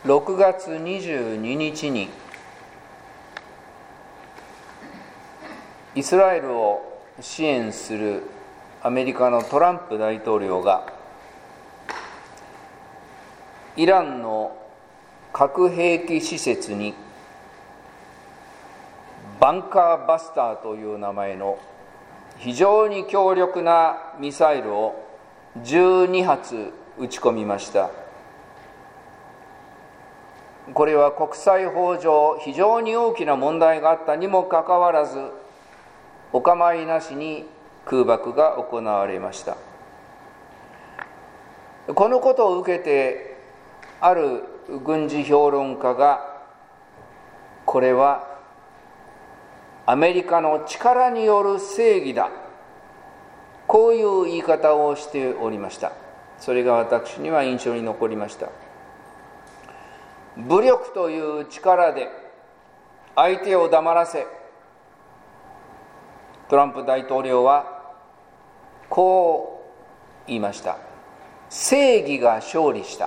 6月22日にイスラエルを支援するアメリカのトランプ大統領がイランの核兵器施設にバンカーバスターという名前の非常に強力なミサイルを12発撃ち込みました。これは国際法上非常に大きな問題があったにもかかわらず、お構いなしに空爆が行われました。このことを受けてある軍事評論家が、これはアメリカの力による正義だ、こういう言い方をしておりました。それが私には印象に残りました。武力という力で相手を黙らせ、トランプ大統領はこう言いました。正義が勝利した。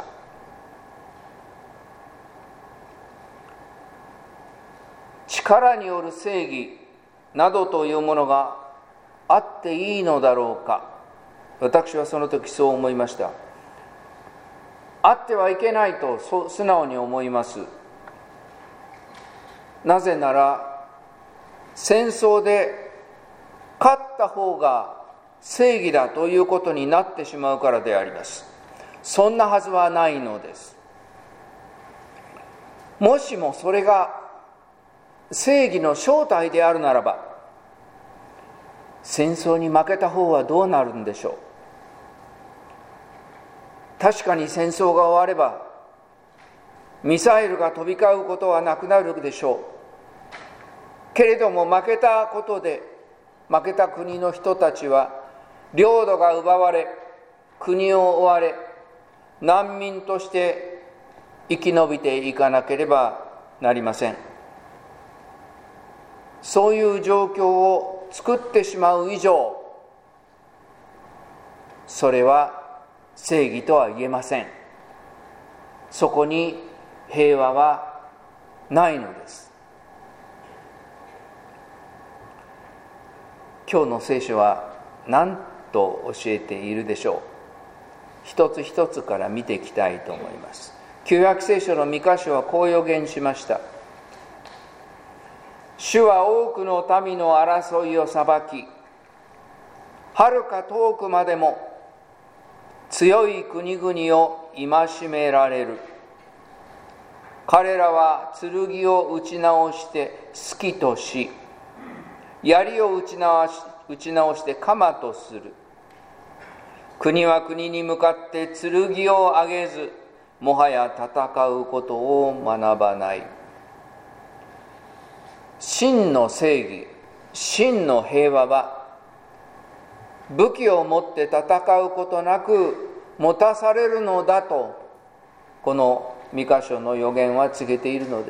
力による正義などというものがあっていいのだろうか。私はその時そう思いました。あってはいけないと素直に思います。なぜなら戦争で勝った方が正義だということになってしまうからであります。そんなはずはないのです。もしもそれが正義の正体であるならば、戦争に負けた方はどうなるんでしょう。確かに戦争が終わればミサイルが飛び交うことはなくなるでしょう。けれども負けたことで、負けた国の人たちは領土が奪われ、国を追われ、難民として生き延びていかなければなりません。そういう状況を作ってしまう以上、それは正義とは言えません。そこに平和はないのです。今日の聖書は何と教えているでしょう。一つ一つから見ていきたいと思います。旧約聖書の御箇所はこう予言しました。主は多くの民の争いを裁き、遥か遠くまでも強い国々を戒められる。彼らは剣を打ち直して好きとし、槍を打ち直して鎌とする。国は国に向かって剣を上げず、もはや戦うことを学ばない。真の正義、真の平和は、武器を持って戦うことなく持たされるのだと、この御箇所の予言は告げているのです。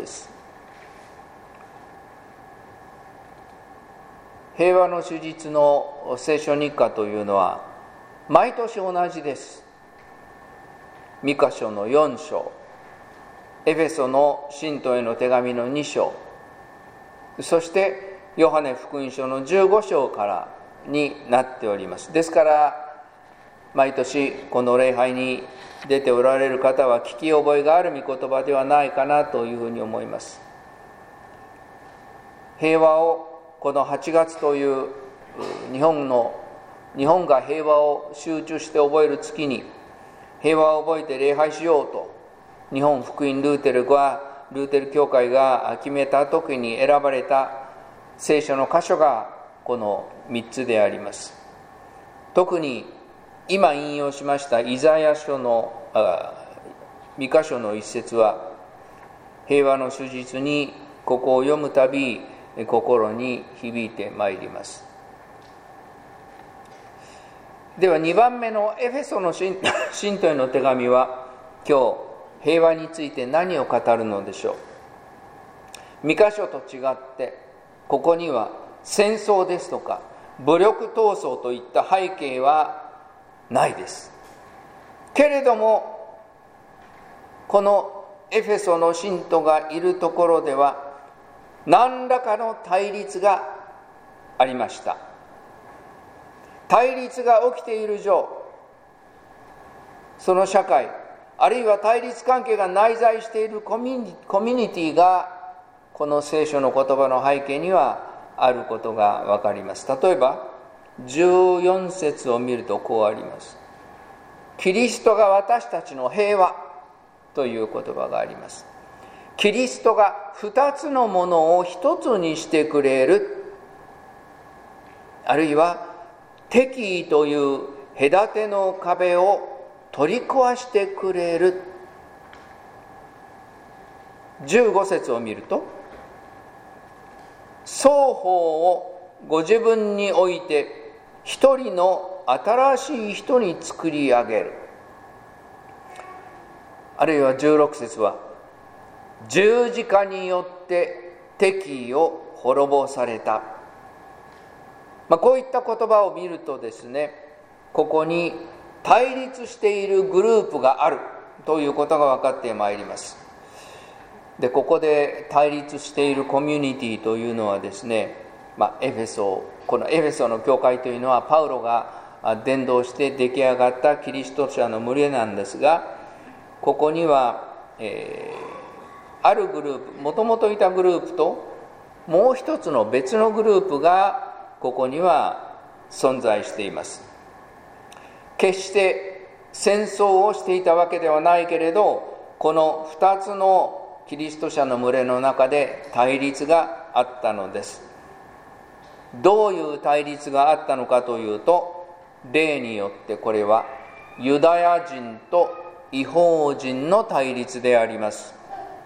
平和の主日の聖書日課というのは毎年同じです。御箇所の4章、エフェソの信徒への手紙の2章、そしてヨハネ福音書の15章からになっております。ですから毎年この礼拝に出ておられる方は聞き覚えがある御言葉ではないかなというふうに思います。平和をこの8月という日本が平和を集中して覚える月に、平和を覚えて礼拝しようと日本福音ルーテル教会が決めた時に選ばれた聖書の箇所がこの3つであります。特に今引用しましたイザヤ書の御箇所の一節は、平和の主実にここを読むたび心に響いてまいります。では2番目のエフェソの信徒への手紙は、今日平和について何を語るのでしょう。御箇所と違ってここには戦争ですとか武力闘争といった背景はないです。けれどもこのエフェソの信徒がいるところでは何らかの対立がありました。対立が起きている上、その社会、あるいは対立関係が内在しているコミュニティがこの聖書の言葉の背景にはあることが分かります。例えば14節を見るとこうあります。キリストが私たちの平和という言葉があります。キリストが2つのものを1つにしてくれる、あるいは敵意という隔ての壁を取り壊してくれる。15節を見ると、双方をご自分において一人の新しい人に作り上げる。あるいは16節は、十字架によって敵意を滅ぼされた。こういった言葉を見るとですね、ここに対立しているグループがあるということが分かってまいります。で、ここで対立しているコミュニティというのはですね、このエフェソの教会というのはパウロが伝道して出来上がったキリスト者の群れなんですが、ここには、あるグループ、もともといたグループともう一つの別のグループがここには存在しています。決して戦争をしていたわけではないけれど、この2つのキリスト者の群れの中で対立があったのです。どういう対立があったのかというと、例によってこれはユダヤ人と異邦人の対立であります。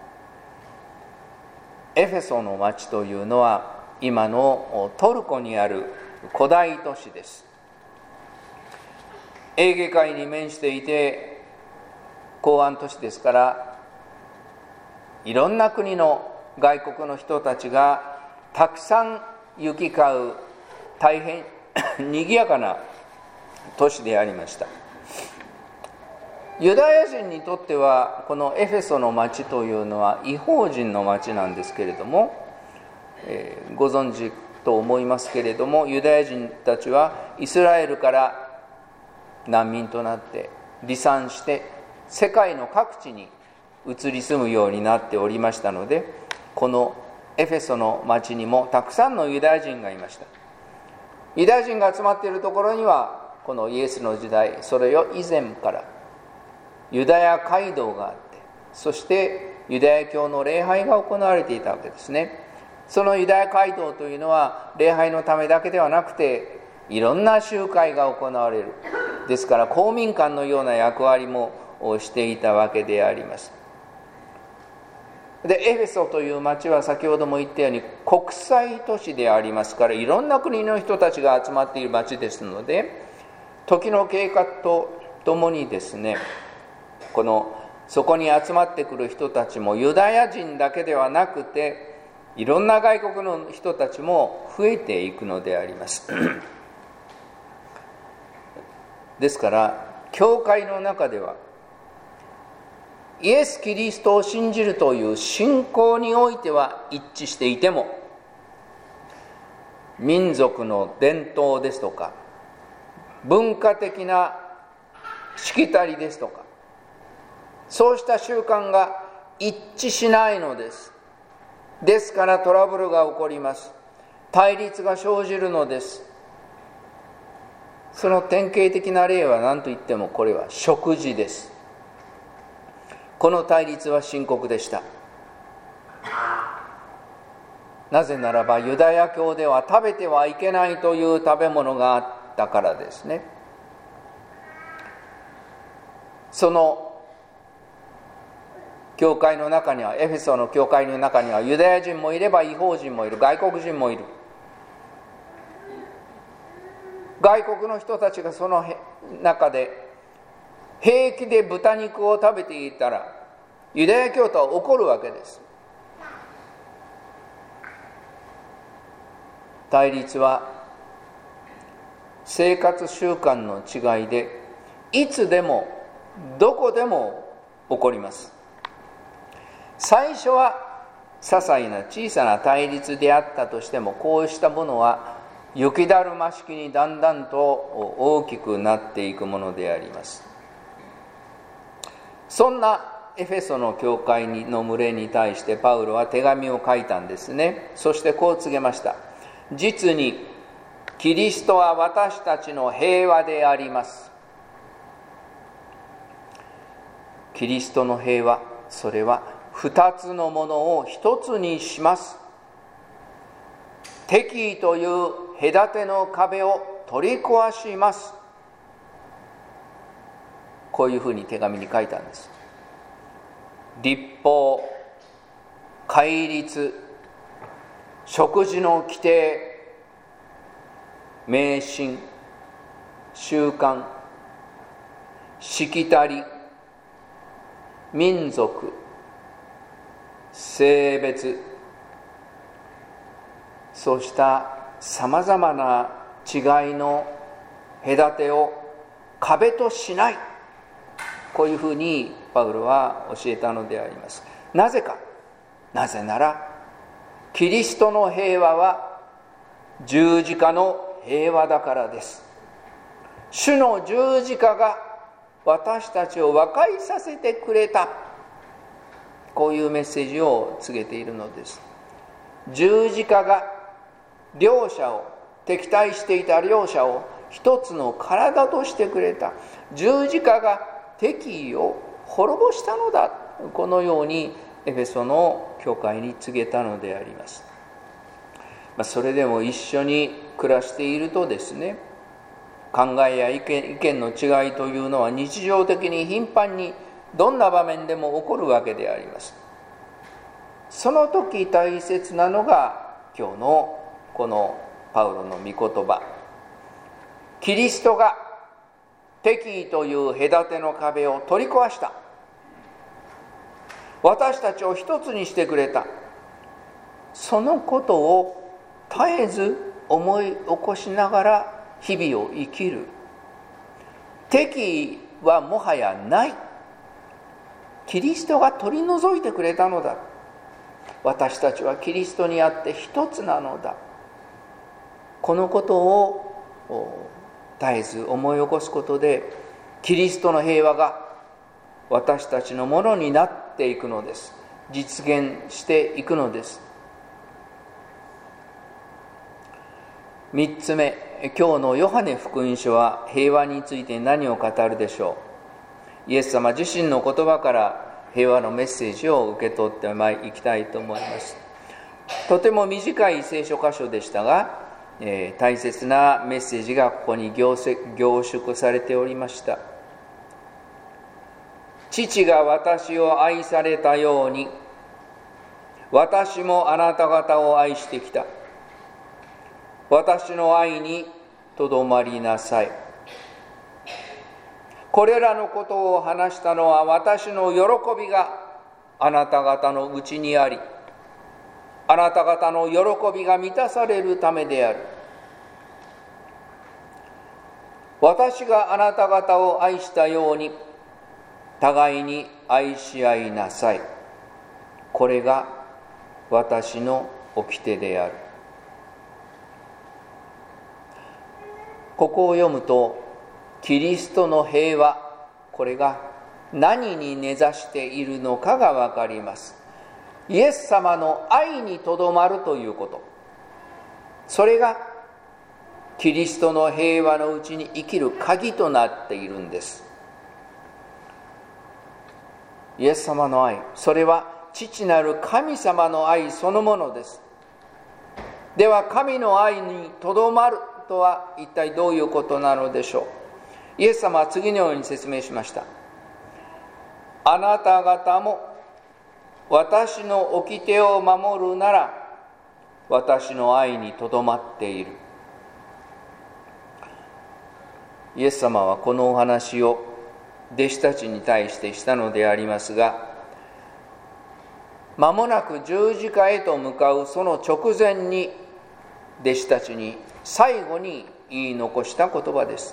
エフェソの町というのは今のトルコにある古代都市です。エーゲ海に面していて港湾都市ですから、いろんな国の外国の人たちがたくさん行き交う大変賑やかな都市でありました。ユダヤ人にとってはこのエフェソの町というのは異邦人の町なんですけれども、ご存知と思いますけれども、ユダヤ人たちはイスラエルから難民となって離散して世界の各地に移り住むようになっておりましたので、このエフェソの町にもたくさんのユダヤ人がいました。ユダヤ人が集まっているところには、このイエスの時代、それよ以前からユダヤ街道があって、そしてユダヤ教の礼拝が行われていたわけですね。そのユダヤ街道というのは礼拝のためだけではなくて、いろんな集会が行われる。ですから公民館のような役割もしていたわけであります。で、エフェソという町は先ほども言ったように国際都市でありますから、いろんな国の人たちが集まっている町ですので、時の経過とともにですね、そこに集まってくる人たちもユダヤ人だけではなくて、いろんな外国の人たちも増えていくのでありますですから教会の中ではイエス・キリストを信じるという信仰においては一致していても、民族の伝統ですとか文化的なしきたりですとか、そうした習慣が一致しないのです。ですからトラブルが起こります。対立が生じるのです。その典型的な例は何といってもこれは食事です。この対立は深刻でした。なぜならばユダヤ教では食べてはいけないという食べ物があったからですね。その教会の中には、エフェソの教会の中にはユダヤ人もいれば異邦人もいる、外国人もいる。外国の人たちがその中で平気で豚肉を食べていたらユダヤ教徒は怒るわけです。対立は生活習慣の違いでいつでもどこでも起こります。 最初は些細な小さな対立であったとしても、こうしたものは雪だるま式にだんだんと大きくなっていくものであります。そんなエフェソの教会の群れに対してパウロは手紙を書いたんですね。そしてこう告げました。実にキリストは私たちの平和であります。キリストの平和、それは二つのものを一つにします。敵意という隔ての壁を取り壊します。こういうふうに手紙に書いたんです。立法、戒律、食事の規定、迷信、習慣、しきたり、民族、性別、そうしたさまざまな違いの隔てを壁としない、こういうふうにパウロは教えたのであります。なぜか、なぜならキリストの平和は十字架の平和だからです。主の十字架が私たちを和解させてくれた、こういうメッセージを告げているのです。十字架が両者を、敵対していた両者を一つの体としてくれた。十字架が敵意を滅ぼしたのだ、このようにエフェソの教会に告げたのであります。それでも一緒に暮らしているとですね、考えや意見の違いというのは日常的に頻繁にどんな場面でも起こるわけであります。その時大切なのが今日のこのパウロの御言葉。キリストが敵意という隔ての壁を取り壊した。私たちを一つにしてくれた。そのことを絶えず思い起こしながら日々を生きる。敵意はもはやない。キリストが取り除いてくれたのだ。私たちはキリストにあって一つなのだ。このことを絶えず思い起こすことで、キリストの平和が私たちのものになっていくのです。実現していくのです。3つ目、今日のヨハネ福音書は平和について何を語るでしょう。イエス様自身の言葉から平和のメッセージを受け取っていきたいと思います。とても短い聖書箇所でしたが、大切なメッセージがここに凝縮されておりました。父が私を愛されたように、私もあなた方を愛してきた。私の愛にとどまりなさい。これらのことを話したのは、私の喜びがあなた方のうちにあり、あなた方の喜びが満たされるためである。私があなた方を愛したように、互いに愛し合いなさい。これが私の掟である。ここを読むと、キリストの平和、これが何に根ざしているのかがわかります。イエス様の愛にとどまるということ、それがキリストの平和のうちに生きる鍵となっているんです。イエス様の愛、それは父なる神様の愛そのものです。では神の愛にとどまるとは一体どういうことなのでしょう。イエス様は次のように説明しました。あなた方も私の掟を守るなら、私の愛にとどまっている。イエス様はこのお話を弟子たちに対してしたのでありますが、間もなく十字架へと向かうその直前に、弟子たちに最後に言い残した言葉です。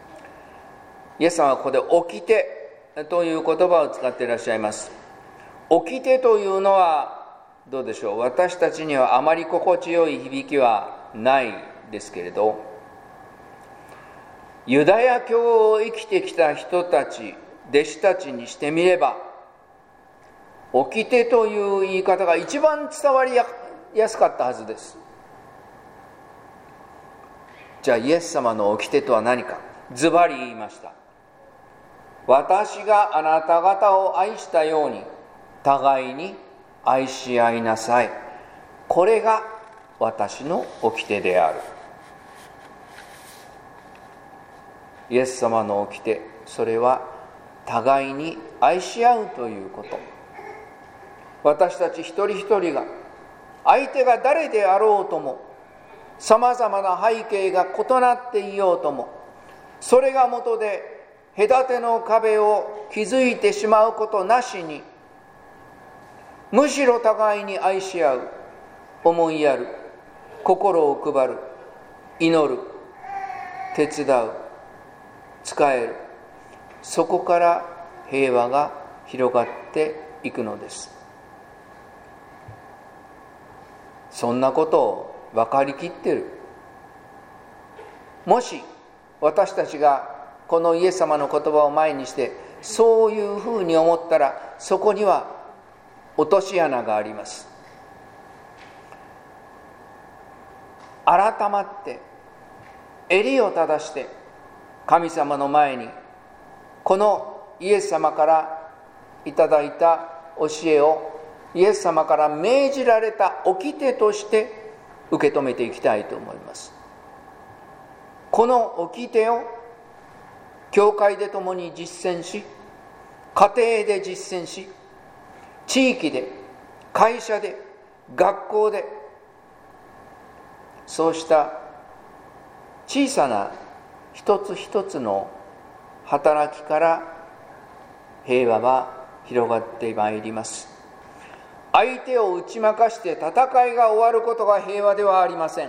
イエス様はここで起きてという言葉を使っていらっしゃいます。 掟というのはどうでしょう、私たちにはあまり心地よい響きはないですけれど、ユダヤ教を生きてきた人たち、弟子たちにしてみれば、掟という言い方が一番伝わりやすかったはずです。じゃあイエス様の掟とは何か、ズバリ言いました。私があなた方を愛したように互いに愛し合いなさい。これが私の掟である。イエス様の掟、それは互いに愛し合うということ。私たち一人一人が、相手が誰であろうとも、さまざまな背景が異なっていようとも、それが元で隔ての壁を築いてしまうことなしに、むしろ互いに愛し合う、思いやる、心を配る、祈る、手伝う、仕える、そこから平和が広がっていくのです。そんなことを分かりきっている。もし私たちがこのイエス様の言葉を前にしてそういうふうに思ったら、そこには落とし穴があります。改まって襟を正して神様の前にこのイエス様からいただいた教えを、イエス様から命じられた掟として受け止めていきたいと思います。この掟を教会で共に実践し、家庭で実践し、地域で、会社で、学校で、そうした小さな一つ一つの働きから平和は広がってまいります。相手を打ち負かして戦いが終わることが平和ではありません。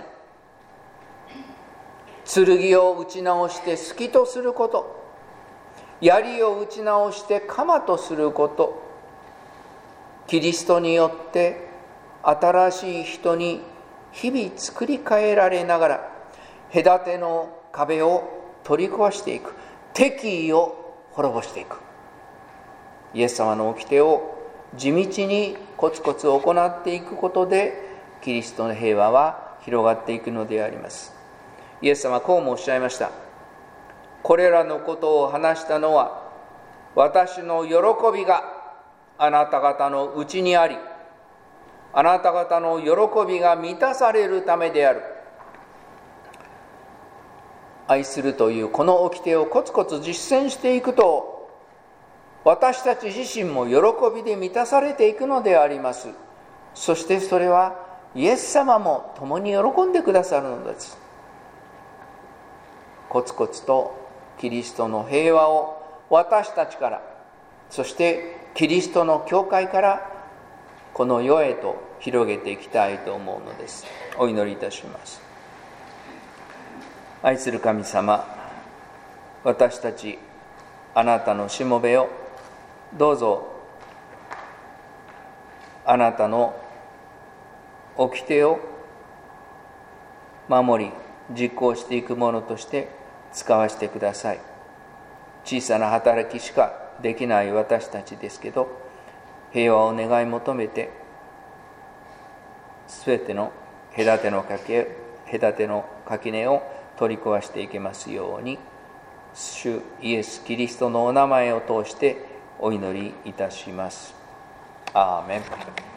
剣を打ち直して隙とすること、槍を打ち直して鎌とすること、キリストによって新しい人に日々作り変えられながら、隔ての壁を取り壊していく、敵意を滅ぼしていく、イエス様の掟を地道にコツコツ行っていくことで、キリストの平和は広がっていくのであります。イエス様はこうもおっしゃいました。これらのことを話したのは、私の喜びがあなた方のうちにあり、あなた方の喜びが満たされるためである。愛するというこの掟をコツコツ実践していくと、私たち自身も喜びで満たされていくのであります。そしてそれはイエス様も共に喜んでくださるのです。コツコツとキリストの平和を私たちから、そしてキリストの教会からこの世へと広げていきたいと思うのです。お祈りいたします。愛する神様、私たちあなたのしもべをどうぞあなたの掟を守り実行していくものとして使わせてください。小さな働きしかできない私たちですけど、平和を願い求めてすべての隔ての垣根を取り壊していけますように、主イエス・キリストのお名前を通してお祈りいたします。アーメン。